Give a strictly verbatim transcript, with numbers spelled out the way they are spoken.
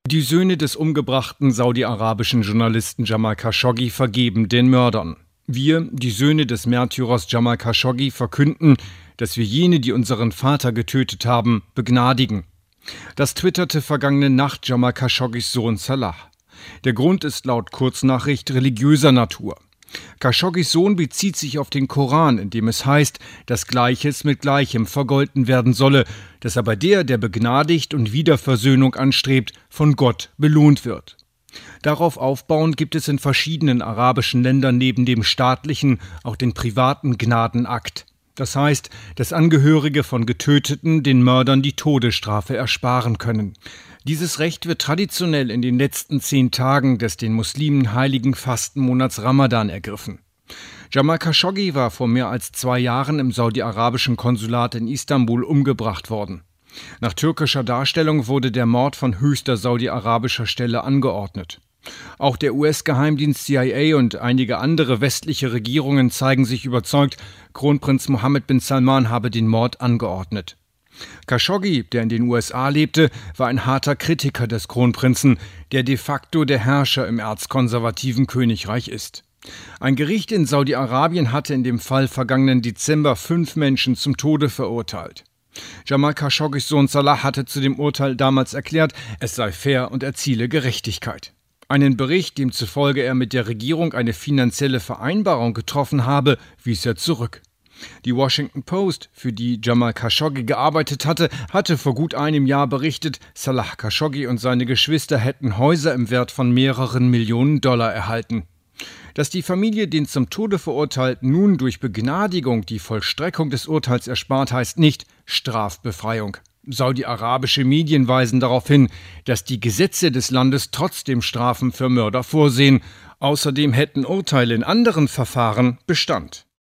Die Söhne des umgebrachten saudi-arabischen Journalisten Jamal Khashoggi vergeben den Mördern. Wir, die Söhne des Märtyrers Jamal Khashoggi, verkünden, dass wir jene, die unseren Vater getötet haben, begnadigen. Das twitterte vergangene Nacht Jamal Khashoggis Sohn Salah. Der Grund ist laut Kurznachricht religiöser Natur. Khashoggis Sohn bezieht sich auf den Koran, in dem es heißt, dass Gleiches mit Gleichem vergolten werden solle, dass aber der, der begnadigt und Wiederversöhnung anstrebt, von Gott belohnt wird. Darauf aufbauend gibt es in verschiedenen arabischen Ländern neben dem staatlichen auch den privaten Gnadenakt. Das heißt, dass Angehörige von Getöteten den Mördern die Todesstrafe ersparen können. Dieses Recht wird traditionell in den letzten zehn Tagen des den Muslimen heiligen Fastenmonats Ramadan ergriffen. Jamal Khashoggi war vor mehr als zwei Jahren im saudi-arabischen Konsulat in Istanbul umgebracht worden. Nach türkischer Darstellung wurde der Mord von höchster saudi-arabischer Stelle angeordnet. Auch der U S-Geheimdienst C I A und einige andere westliche Regierungen zeigen sich überzeugt, Kronprinz Mohammed bin Salman habe den Mord angeordnet. Khashoggi, der in den U S A lebte, war ein harter Kritiker des Kronprinzen, der de facto der Herrscher im erzkonservativen Königreich ist. Ein Gericht in Saudi-Arabien hatte in dem Fall vergangenen Dezember fünf Menschen zum Tode verurteilt. Jamal Khashoggis Sohn Salah hatte zu dem Urteil damals erklärt, es sei fair und erziele Gerechtigkeit. Einen Bericht, demzufolge er mit der Regierung eine finanzielle Vereinbarung getroffen habe, wies er zurück. Die Washington Post, für die Jamal Khashoggi gearbeitet hatte, hatte vor gut einem Jahr berichtet, Salah Khashoggi und seine Geschwister hätten Häuser im Wert von mehreren Millionen Dollar erhalten. Dass die Familie den zum Tode Verurteilten nun durch Begnadigung die Vollstreckung des Urteils erspart, heißt nicht Strafbefreiung. Saudi-arabische Medien weisen darauf hin, dass die Gesetze des Landes trotzdem Strafen für Mörder vorsehen. Außerdem hätten Urteile in anderen Verfahren Bestand.